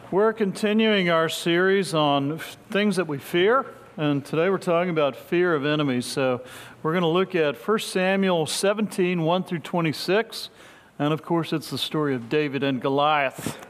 We're continuing our series on things that we fear, and today we're talking about fear of enemies. So we're going to look at 1 Samuel 17, 1 through 26, and of course it's the story of David and Goliath.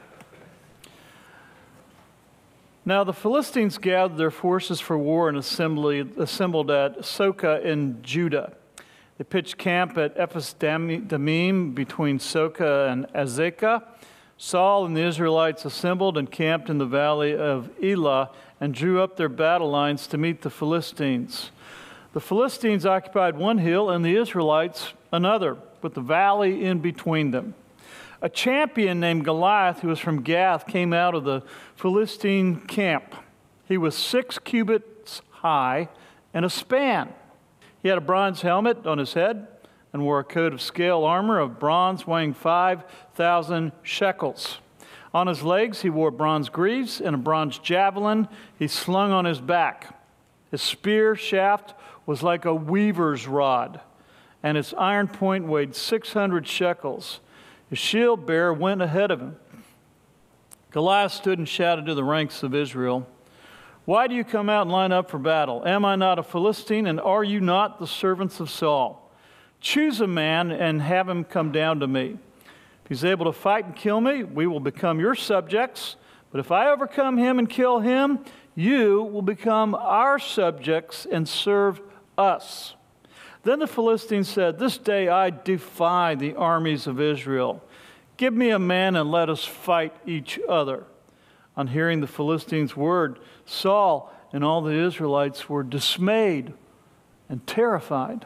Now the Philistines gathered their forces for war and assembled at Soka in Judah. They pitched camp at Ephes-Dammim between Soka and Azekah. Saul and the Israelites assembled and camped in the valley of Elah and drew up their battle lines to meet the Philistines. The Philistines occupied one hill and the Israelites another, with the valley in between them. A champion named Goliath, who was from Gath, came out of the Philistine camp. He was 6 cubits high and a span. He had a bronze helmet on his head and wore a coat of scale armor of bronze weighing 5,000 shekels. On his legs he wore bronze greaves, and a bronze javelin he slung on his back. His spear shaft was like a weaver's rod, and its iron point weighed 600 shekels. His shield bearer went ahead of him. Goliath stood and shouted to the ranks of Israel, "Why do you come out and line up for battle? Am I not a Philistine, and are you not the servants of Saul? Choose a man and have him come down to me. If he's able to fight and kill me, we will become your subjects. But if I overcome him and kill him, you will become our subjects and serve us." Then the Philistines said, "This day I defy the armies of Israel. Give me a man and let us fight each other." On hearing the Philistines' word, Saul and all the Israelites were dismayed and terrified.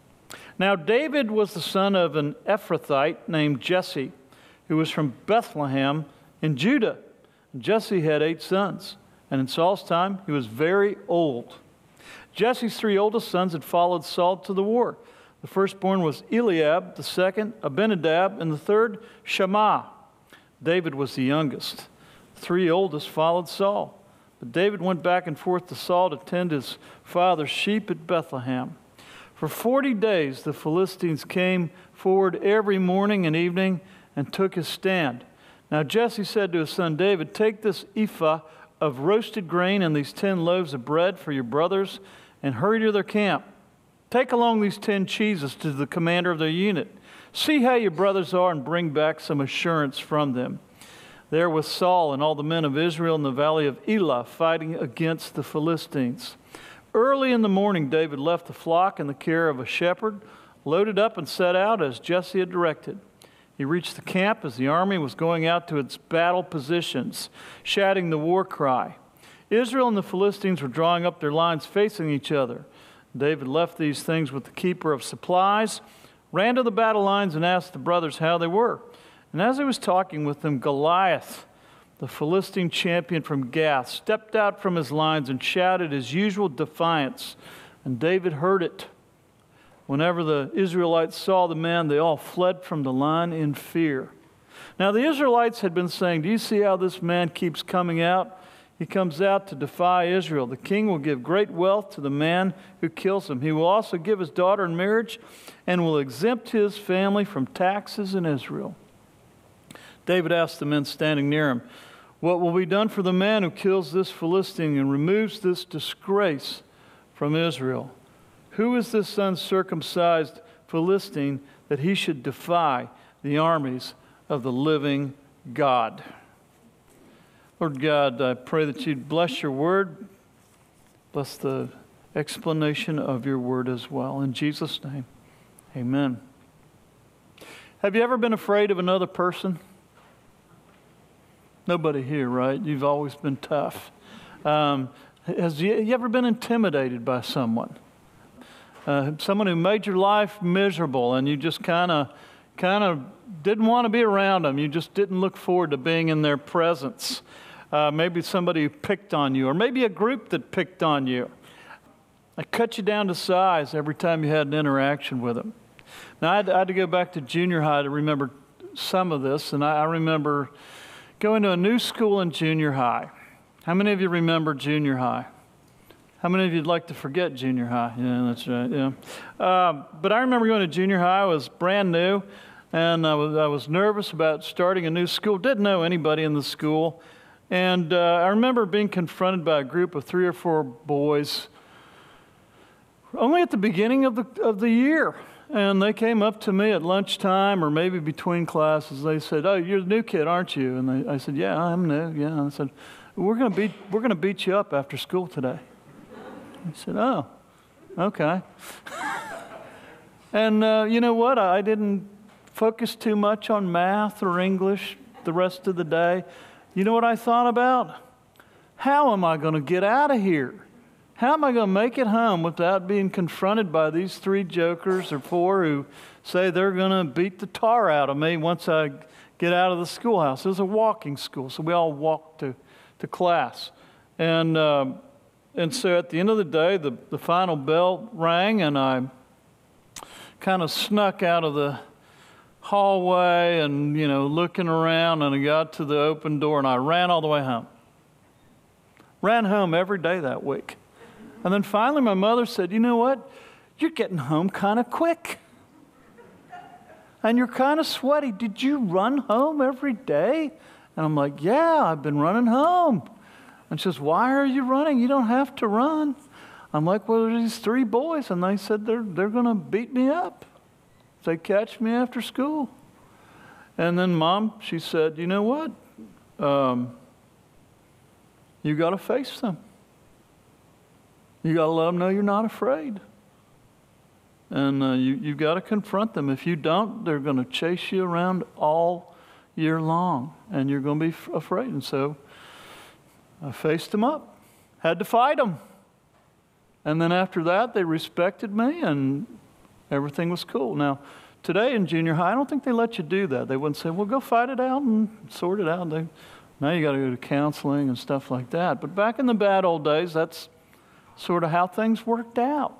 Now David was the son of an Ephrathite named Jesse, who was from Bethlehem in Judah. Jesse had 8 sons, and in Saul's time he was very old. Jesse's 3 oldest sons had followed Saul to the war. The firstborn was Eliab, the second Abinadab, and the third Shammah. David was the youngest. The 3 oldest followed Saul, but David went back and forth to Saul to tend his father's sheep at Bethlehem. For 40 days the Philistines came forward every morning and evening and took his stand. Now Jesse said to his son David, "Take this ephah of roasted grain and these 10 loaves of bread for your brothers and hurry to their camp. Take along these 10 cheeses to the commander of their unit. See how your brothers are and bring back some assurance from them." There was Saul and all the men of Israel in the valley of Elah fighting against the Philistines. Early in the morning, David left the flock in the care of a shepherd, loaded up and set out as Jesse had directed. He reached the camp as the army was going out to its battle positions, shouting the war cry. Israel and the Philistines were drawing up their lines facing each other. David left these things with the keeper of supplies, ran to the battle lines and asked the brothers how they were. And as he was talking with them, Goliath, the Philistine champion from Gath, stepped out from his lines and shouted his usual defiance, and David heard it. Whenever the Israelites saw the man, they all fled from the line in fear. Now the Israelites had been saying, "Do you see how this man keeps coming out? He comes out to defy Israel. The king will give great wealth to the man who kills him. He will also give his daughter in marriage and will exempt his family from taxes in Israel." David asked the men standing near him, "What will be done for the man who kills this Philistine and removes this disgrace from Israel? Who is this uncircumcised Philistine that he should defy the armies of the living God?" Lord God, I pray that you'd bless your word, bless the explanation of your word as well. In Jesus' name, amen. Have you ever been afraid of another person? Nobody here, right? You've always been tough. Have you ever been intimidated by someone? Someone who made your life miserable and you just kind of didn't want to be around them. You just didn't look forward to being in their presence. Maybe somebody who picked on you, or maybe a group that picked on you. They cut you down to size every time you had an interaction with them. Now, I had to go back to junior high to remember some of this, and I remember going to a new school in junior high. How many of you remember junior high? How many of you would like to forget junior high? Yeah, that's right, yeah. But I remember going to junior high. I was brand new, and I was nervous about starting a new school. Didn't know anybody in the school. And I remember being confronted by a group of 3 or 4 boys only at the beginning of the year. And they came up to me at lunchtime or maybe between classes. They said, "Oh, you're the new kid, aren't you?" And I said, "Yeah, I'm new." Yeah. And I said, we're gonna beat you up after school today." He said, "Oh, okay." And you know what? I didn't focus too much on math or English the rest of the day. You know what I thought about? How am I going to get out of here? How am I going to make it home without being confronted by these 3 jokers or 4 who say they're going to beat the tar out of me once I get out of the schoolhouse? It was a walking school, so we all walked to class. And so at the end of the day, the final bell rang, and I kind of snuck out of the hallway and, looking around, and I got to the open door, and I ran all the way home. Ran home every day that week. And then finally my mother said, "You know what? You're getting home kind of quick. And you're kind of sweaty. Did you run home every day?" And I'm like, "Yeah, I've been running home." And she says, "Why are you running? You don't have to run." I'm like, "Well, there's these 3 boys, and they said they're going to beat me up if they catch me after school." And then Mom, she said, "You know what? You got to face them. You got to let them know you're not afraid. And you've got to confront them. If you don't, they're going to chase you around all year long, and you're going to be afraid." And so I faced them up, had to fight them. And then after that, they respected me, and everything was cool. Now, today in junior high, I don't think they let you do that. They wouldn't say, "Well, go fight it out and sort it out." Now you got to go to counseling and stuff like that. But back in the bad old days, that's sort of how things worked out.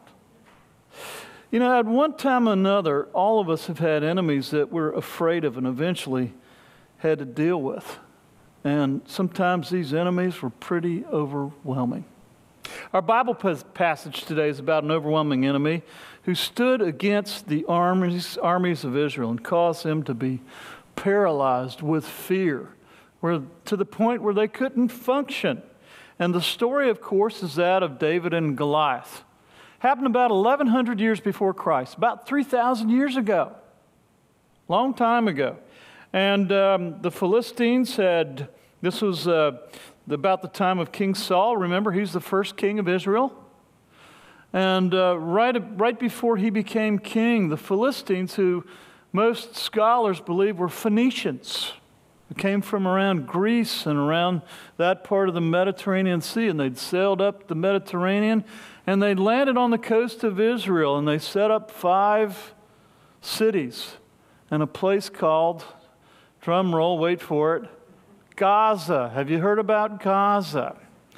At one time or another, all of us have had enemies that we're afraid of and eventually had to deal with. And sometimes these enemies were pretty overwhelming. Our Bible passage today is about an overwhelming enemy who stood against the armies of Israel and caused them to be paralyzed with fear, to the point where they couldn't function. And the story, of course, is that of David and Goliath. Happened about 1,100 years before Christ, about 3,000 years ago, long time ago. And the Philistines this was about the time of King Saul. Remember, he's the first king of Israel. And right before he became king, the Philistines, who most scholars believe were Phoenicians, who came from around Greece and around that part of the Mediterranean Sea, and they'd sailed up the Mediterranean, and they landed on the coast of Israel, and they set up 5 cities in a place called, drum roll, wait for it, Gaza. Have you heard about Gaza?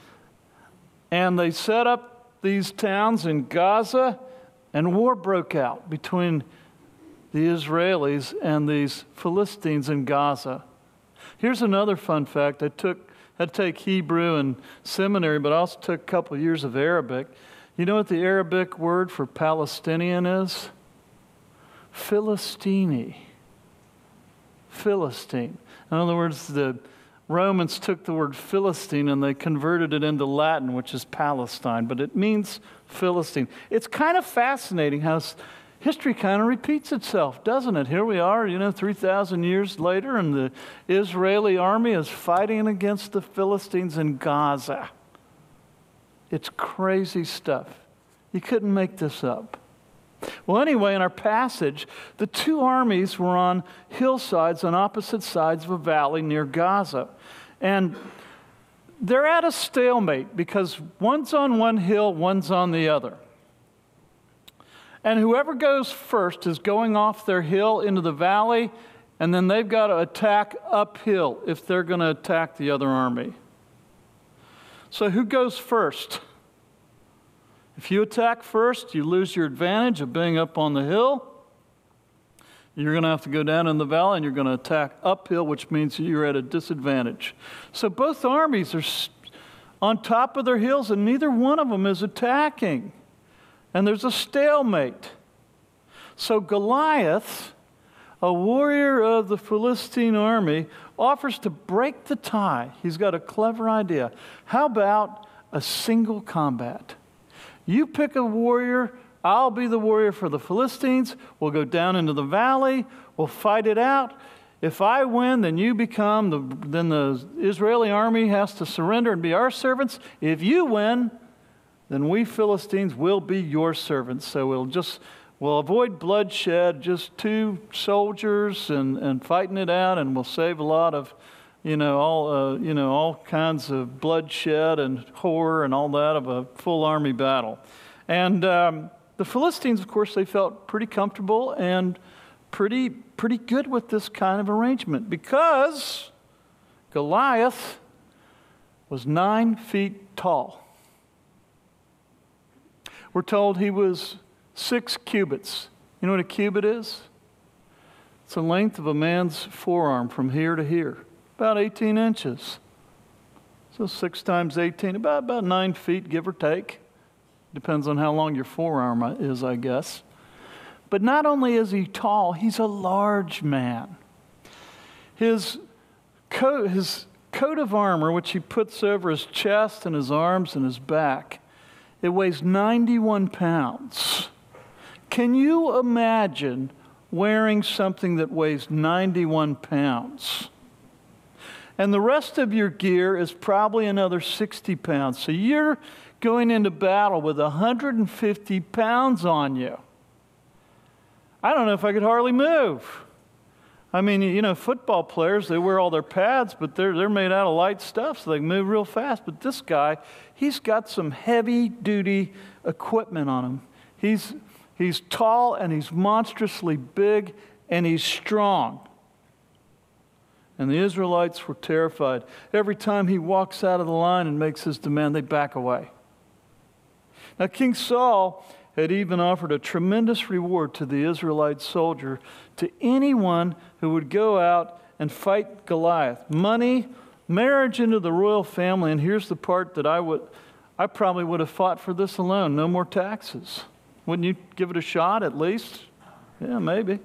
And they set up these towns in Gaza, and war broke out between the Israelis and these Philistines in Gaza. Here's another fun fact. I had to take Hebrew in seminary, but I also took a couple of years of Arabic. You know what the Arabic word for Palestinian is? Philistini. Philistine. In other words, the Romans took the word Philistine and they converted it into Latin, which is Palestine, but it means Philistine. It's kind of fascinating how history kind of repeats itself, doesn't it? Here we are, 3,000 years later, and the Israeli army is fighting against the Philistines in Gaza. It's crazy stuff. You couldn't make this up. Well, anyway, in our passage, the 2 armies were on hillsides on opposite sides of a valley near Gaza. And they're at a stalemate because one's on one hill, one's on the other. And whoever goes first is going off their hill into the valley, and then they've got to attack uphill if they're going to attack the other army. So who goes first? If you attack first, you lose your advantage of being up on the hill. You're going to have to go down in the valley, and you're going to attack uphill, which means you're at a disadvantage. So both armies are on top of their hills, and neither one of them is attacking. And there's a stalemate. So Goliath, a warrior of the Philistine army, offers to break the tie. He's got a clever idea. How about a single combat? You pick a warrior, I'll be the warrior for the Philistines. We'll go down into the valley, we'll fight it out. If I win, then then the Israeli army has to surrender and be our servants. If you win, then we Philistines will be your servants. So we'll avoid bloodshed, just two soldiers and fighting it out, and we'll save a lot of, all kinds of bloodshed and horror and all that of a full army battle. And the Philistines, of course, they felt pretty comfortable and pretty good with this kind of arrangement because Goliath was 9 feet tall. We're told he was 6 cubits. You know what a cubit is? It's the length of a man's forearm from here to here, about 18 inches. So 6 times 18, about 9 feet, give or take. Depends on how long your forearm is, I guess. But not only is he tall, he's a large man. His coat of armor, which he puts over his chest and his arms and his back, it weighs 91 pounds. Can you imagine wearing something that weighs 91 pounds? And the rest of your gear is probably another 60 pounds. So you're going into battle with 150 pounds on you. I don't know if I could hardly move. I mean, football players, they wear all their pads, but they're made out of light stuff, so they can move real fast. But this guy, he's got some heavy-duty equipment on him. He's tall, and he's monstrously big, and he's strong. And the Israelites were terrified. Every time he walks out of the line and makes his demand, they back away. Now, King Saul had even offered a tremendous reward to the Israelite soldier, to anyone who would go out and fight Goliath. Money, marriage into the royal family, and here's the part that I probably would have fought for this alone. No more taxes. Wouldn't you give it a shot at least? Yeah, maybe.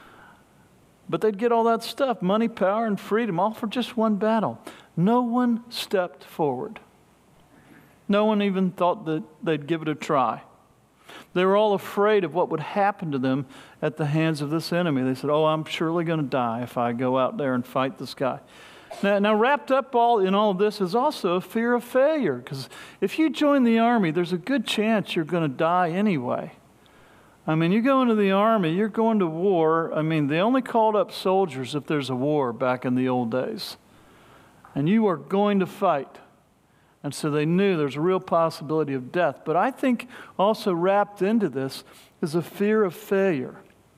But they'd get all that stuff, money, power, and freedom, all for just one battle. No one stepped forward. No one even thought that they'd give it a try. They were all afraid of what would happen to them at the hands of this enemy. They said, I'm surely going to die if I go out there and fight this guy. Now wrapped up in all of this is also a fear of failure, because if you join the army, there's a good chance you're going to die anyway. I mean, you go into the army, you're going to war. I mean, they only called up soldiers if there's a war back in the old days. And you are going to fight. And so they knew there's a real possibility of death. But I think also wrapped into this is a fear of failure.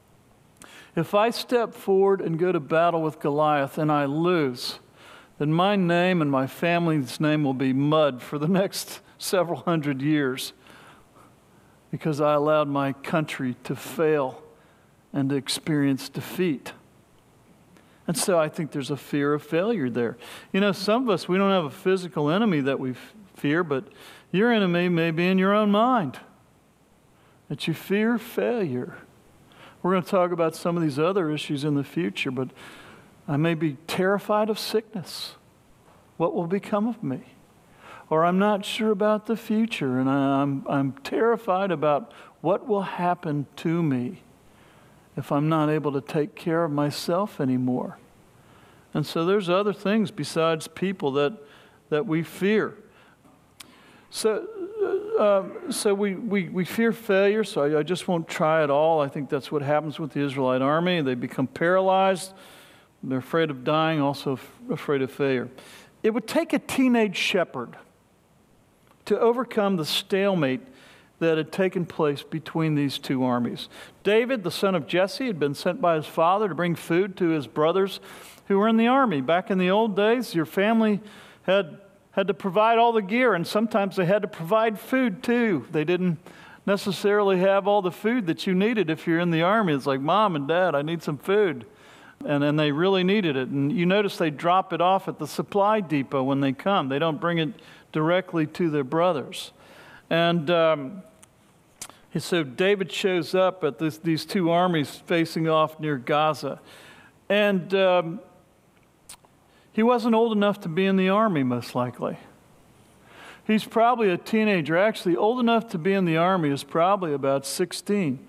If I step forward and go to battle with Goliath and I lose, then my name and my family's name will be mud for the next several hundred years, because I allowed my country to fail and to experience defeat. And so I think there's a fear of failure there. Some of us, we don't have a physical enemy that we fear, but your enemy may be in your own mind, that you fear failure. We're going to talk about some of these other issues in the future, but I may be terrified of sickness. What will become of me? Or I'm not sure about the future, and I'm terrified about what will happen to me if I'm not able to take care of myself anymore. And so there's other things besides people that we fear. So we fear failure, so I just won't try it all. I think that's what happens with the Israelite army. They become paralyzed. They're afraid of dying, also afraid of failure. It would take a teenage shepherd to overcome the stalemate that had taken place between these two armies. David, the son of Jesse, had been sent by his father to bring food to his brothers who were in the army. Back in the old days, your family had to provide all the gear, and sometimes they had to provide food too. They didn't necessarily have all the food that you needed if you're in the army. It's like, Mom and Dad, I need some food. And then they really needed it. And you notice they drop it off at the supply depot when they come. They don't bring it directly to their brothers. And so David shows up at these two armies facing off near Gaza. And He wasn't old enough to be in the army, most likely. He's probably a teenager. Actually, old enough to be in the army is probably about 16.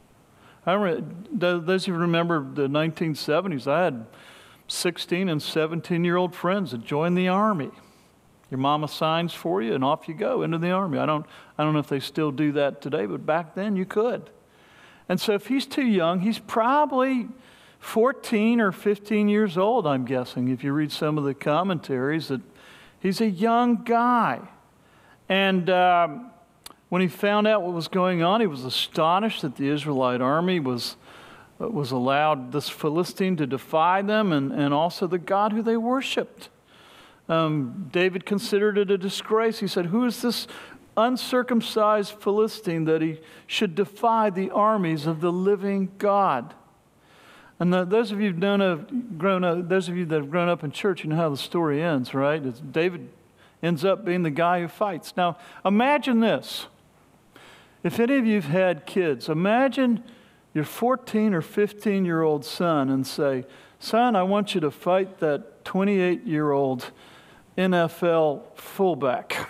Those of you remember the 1970s, I had 16 and 17-year-old friends that joined the army. Your mama signs for you, and off you go into the army. I don't know if they still do that today, but back then you could. And so if he's too young, he's probably 14 or 15 years old, I'm guessing, if you read some of the commentaries, that he's a young guy. And when he found out what was going on, he was astonished that the Israelite army was allowed this Philistine to defy them and also the God who they worshiped. David considered it a disgrace. He said, who is this uncircumcised Philistine that he should defy the armies of the living God? And those of you that have grown up in church, you know how the story ends, right? David ends up being the guy who fights. Now, imagine this. If any of you have had kids, imagine your 14 or 15-year-old son and say, son, I want you to fight that 28-year-old NFL fullback.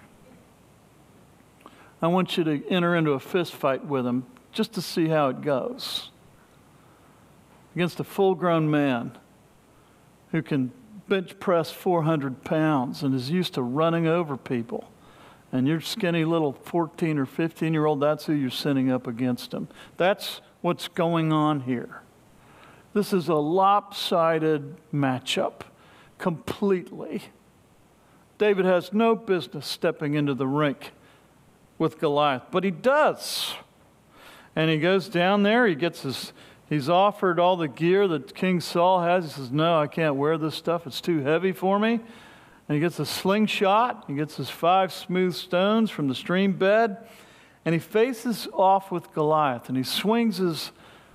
I want you to enter into a fist fight with him just to see how it goes. Against a full-grown man who can bench press 400 pounds and is used to running over people. And your skinny little 14 or 15-year-old, that's who you're sitting up against him. That's what's going on here. This is a lopsided matchup, completely. David has no business stepping into the rink with Goliath, but he does. And he goes down there, he's offered all the gear that King Saul has. He says, no, I can't wear this stuff. It's too heavy for me. And he gets a slingshot. He gets his 5 smooth stones from the stream bed. And he faces off with Goliath. And he swings his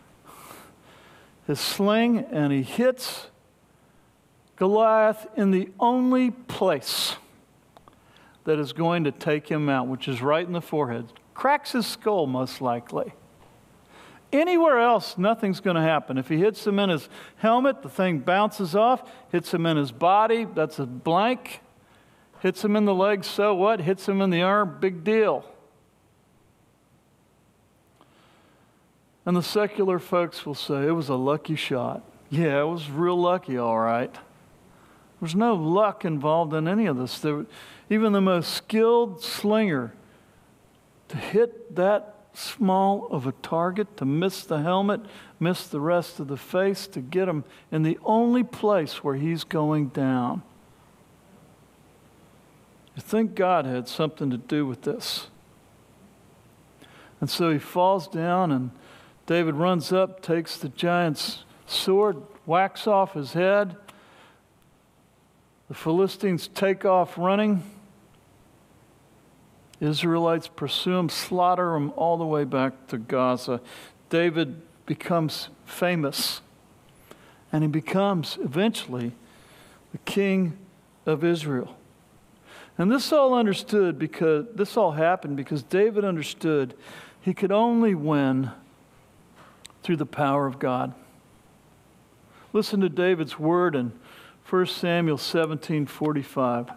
sling and he hits Goliath in the only place that is going to take him out, which is right in the forehead. Cracks his skull, most likely. Anywhere else, nothing's going to happen. If he hits him in his helmet, the thing bounces off. Hits him in his body, that's a blank. Hits him in the leg, so what? Hits him in the arm, big deal. And the secular folks will say, it was a lucky shot. Yeah, it was real lucky, all right. There's no luck involved in any of this. Even the most skilled slinger, to hit that small of a target, to miss the helmet, miss the rest of the face, to get him in the only place where he's going down. You think God had something to do with this. And so he falls down, and David runs up, takes the giant's sword, whacks off his head. The Philistines take off running. Israelites pursue him, slaughter him all the way back to Gaza. David becomes famous, and he becomes eventually the king of Israel. And this all happened because David understood he could only win through the power of God. Listen to David's word in 1 Samuel 17:45.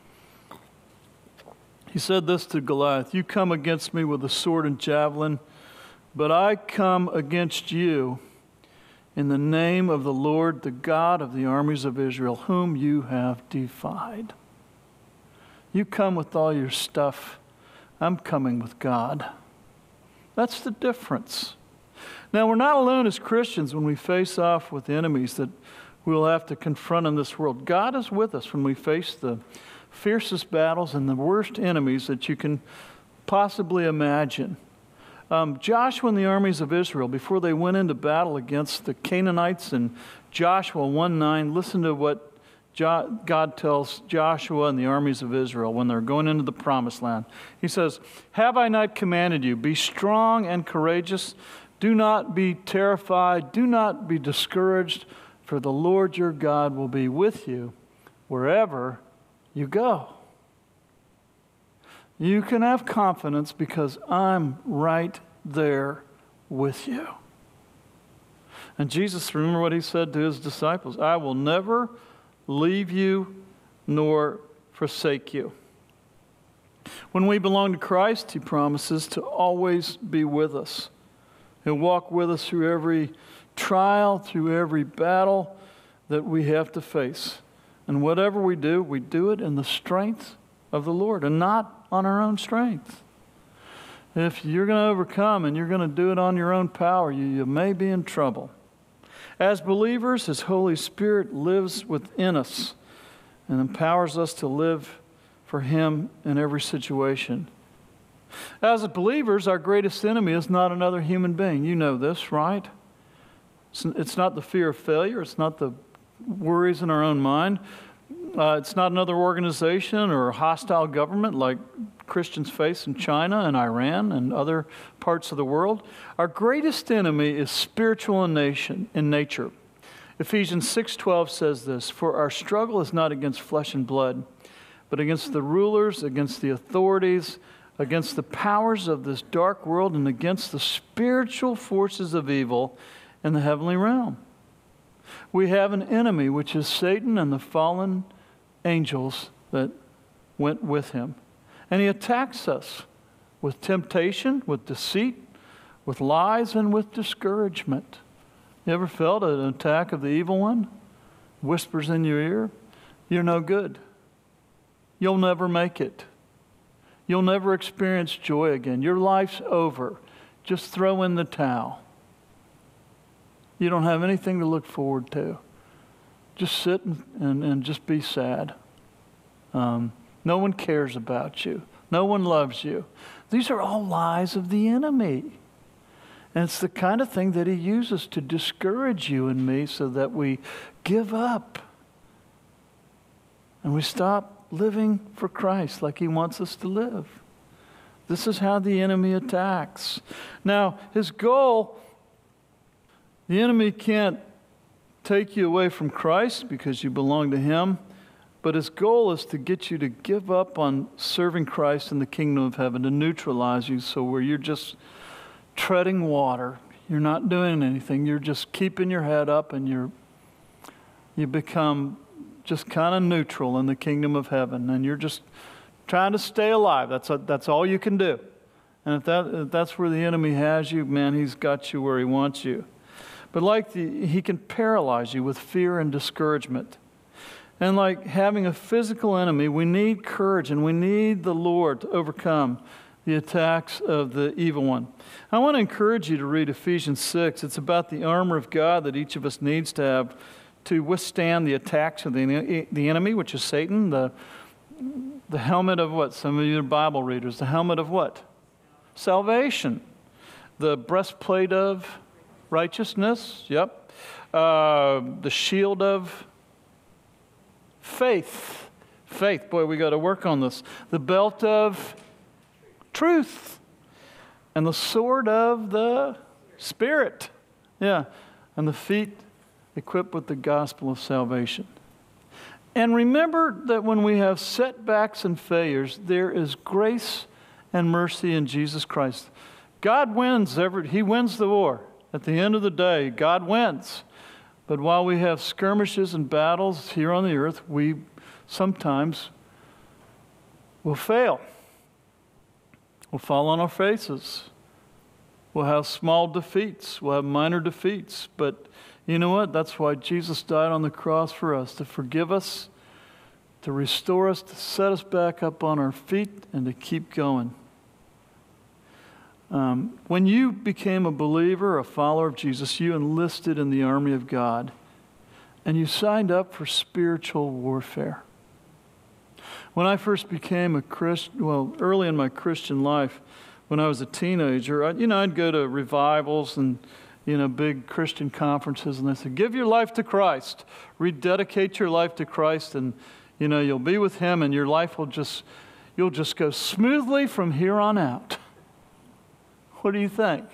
He said this to Goliath, you come against me with a sword and javelin, but I come against you in the name of the Lord, the God of the armies of Israel, whom you have defied. You come with all your stuff. I'm coming with God. That's the difference. Now, we're not alone as Christians when we face off with enemies that we'll have to confront in this world. God is with us when we face the fiercest battles and the worst enemies that you can possibly imagine. Joshua and the armies of Israel, before they went into battle against the Canaanites in Joshua 1:9, listen to what God tells Joshua and the armies of Israel when they're going into the promised land. He says, have I not commanded you, be strong and courageous, do not be terrified, do not be discouraged, for the Lord your God will be with you wherever you go. You can have confidence because I'm right there with you. And Jesus, remember what he said to his disciples, I will never leave you nor forsake you. When we belong to Christ, He promises to always be with us. He'll walk with us through every trial, through every battle that we have to face. And whatever we do it in the strength of the Lord and not on our own strength. If you're going to overcome and you're going to do it on your own power, you may be in trouble. As believers, His Holy Spirit lives within us and empowers us to live for Him in every situation. As believers, our greatest enemy is not another human being. You know this, right? It's not the fear of failure. It's not the worries in our own mind. It's not another organization or a hostile government like Christians face in China and Iran and other parts of the world. Our greatest enemy is spiritual in nature. Ephesians 6:12 says this, "For our struggle is not against flesh and blood, but against the rulers, against the authorities, against the powers of this dark world, and against the spiritual forces of evil in the heavenly realm." We have an enemy, which is Satan and the fallen angels that went with him. And he attacks us with temptation, with deceit, with lies, and with discouragement. You ever felt an attack of the evil one? Whispers in your ear, "You're no good. You'll never make it. You'll never experience joy again. Your life's over. Just throw in the towel. You don't have anything to look forward to. Just sit and just be sad. No one cares about you. No one loves you." These are all lies of the enemy. And it's the kind of thing that he uses to discourage you and me so that we give up. And we stop living for Christ like He wants us to live. This is how the enemy attacks. Now, his goal, the enemy can't take you away from Christ because you belong to Him, but his goal is to get you to give up on serving Christ in the kingdom of heaven, to neutralize you so where you're just treading water, you're not doing anything, you're just keeping your head up, and you become just kind of neutral in the kingdom of heaven, and you're just trying to stay alive. That's all you can do. And if that's where the enemy has you, man, he's got you where he wants you. But he can paralyze you with fear and discouragement. And like having a physical enemy, we need courage and we need the Lord to overcome the attacks of the evil one. I want to encourage you to read Ephesians 6. It's about the armor of God that each of us needs to have to withstand the attacks of the enemy, which is Satan. The helmet of what? Some of you are Bible readers. The helmet of what? Salvation. The breastplate of righteousness. Yep. The shield of faith. Faith. Boy, we got to work on this. The belt of truth. And the sword of the Spirit. Yeah. And the feet equipped with the gospel of salvation. And remember that when we have setbacks and failures, there is grace and mercy in Jesus Christ. God wins. He wins the war. At the end of the day, God wins. But while we have skirmishes and battles here on the earth, we sometimes will fail. We'll fall on our faces. We'll have small defeats. We'll have minor defeats. But you know what? That's why Jesus died on the cross for us, to forgive us, to restore us, to set us back up on our feet, and to keep going. When you became a believer, a follower of Jesus, you enlisted in the army of God, and you signed up for spiritual warfare. When I first became a Christian, early in my Christian life, when I was a teenager, I'd go to revivals and big Christian conferences, and they said, "Give your life to Christ, rededicate your life to Christ, and you'll be with Him, and your life you'll just go smoothly from here on out." What do you think?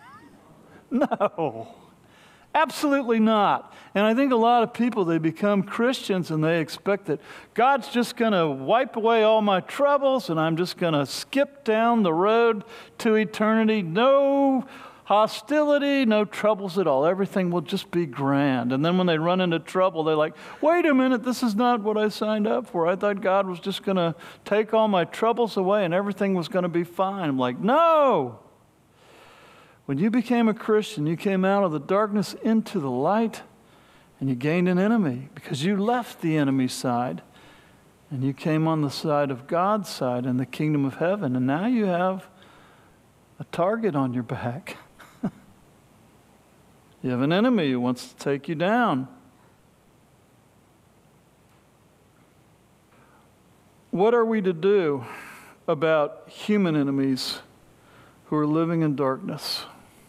No, absolutely not. And I think a lot of people, they become Christians and they expect that God's just going to wipe away all my troubles and I'm just going to skip down the road to eternity. No hostility, no troubles at all. Everything will just be grand. And then when they run into trouble, they're like, wait a minute, this is not what I signed up for. I thought God was just going to take all my troubles away and everything was going to be fine. I'm like, no. When you became a Christian, you came out of the darkness into the light, and you gained an enemy because you left the enemy's side and you came on the side of God's side in the kingdom of heaven. And now you have a target on your back. You have an enemy who wants to take you down. What are we to do about human enemies who are living in darkness?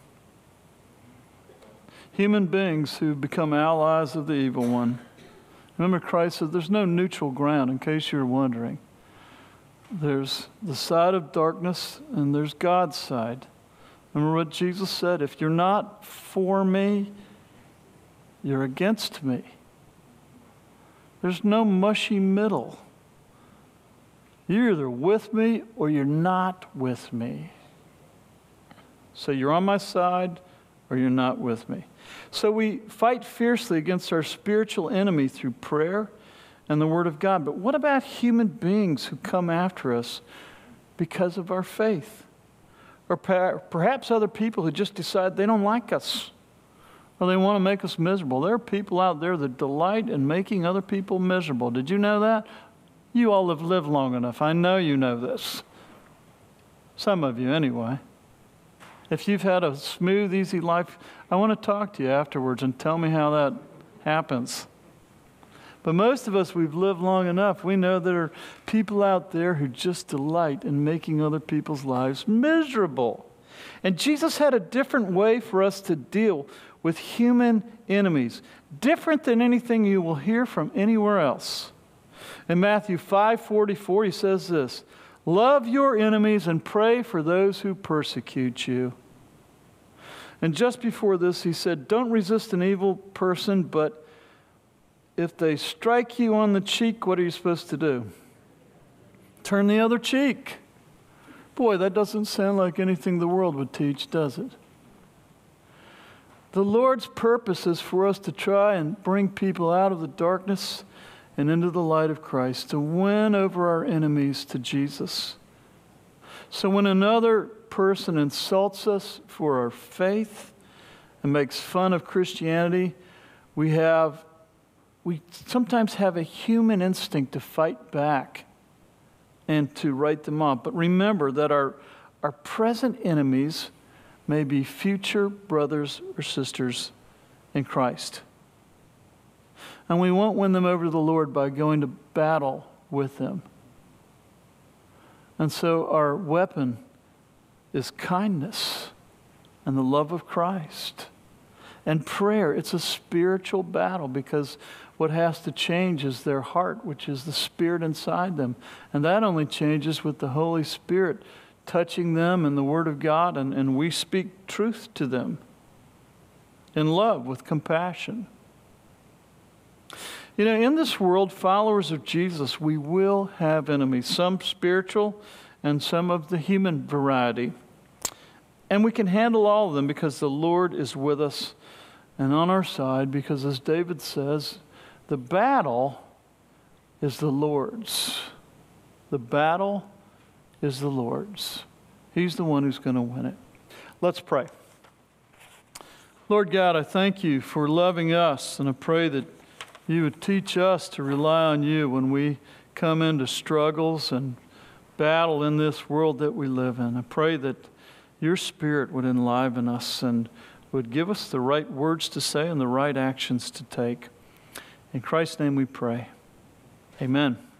Human beings who become allies of the evil one. Remember, Christ said there's no neutral ground, in case you're wondering. There's the side of darkness and there's God's side. Remember what Jesus said? If you're not for me, you're against me. There's no mushy middle. You're either with me or you're not with me. So you're on my side or you're not with me. So we fight fiercely against our spiritual enemy through prayer and the Word of God. But what about human beings who come after us because of our faith? Or perhaps other people who just decide they don't like us or they want to make us miserable. There are people out there that delight in making other people miserable. Did you know that? You all have lived long enough. I know you know this. Some of you anyway. If you've had a smooth, easy life, I want to talk to you afterwards and tell me how that happens. But most of us, we've lived long enough. We know there are people out there who just delight in making other people's lives miserable. And Jesus had a different way for us to deal with human enemies, different than anything you will hear from anywhere else. In Matthew 5:44, he says this, love your enemies and pray for those who persecute you. And just before this, he said, don't resist an evil person, but if they strike you on the cheek, what are you supposed to do? Turn the other cheek. Boy, that doesn't sound like anything the world would teach, does it? The Lord's purpose is for us to try and bring people out of the darkness and into the light of Christ, to win over our enemies to Jesus. So when another person insults us for our faith and makes fun of Christianity, we sometimes have a human instinct to fight back and to write them off. But remember that our present enemies may be future brothers or sisters in Christ. And we won't win them over to the Lord by going to battle with them. And so our weapon is kindness and the love of Christ. And prayer, it's a spiritual battle because what has to change is their heart, which is the spirit inside them. And that only changes with the Holy Spirit touching them and the Word of God, and we speak truth to them in love, with compassion. You know, in this world, followers of Jesus, we will have enemies, some spiritual and some of the human variety. And we can handle all of them because the Lord is with us and on our side, because as David says, the battle is the Lord's. The battle is the Lord's. He's the one who's going to win it. Let's pray. Lord God, I thank you for loving us, and I pray that you would teach us to rely on you when we come into struggles and battle in this world that we live in. I pray that your Spirit would enliven us and would give us the right words to say and the right actions to take. In Christ's name we pray. Amen.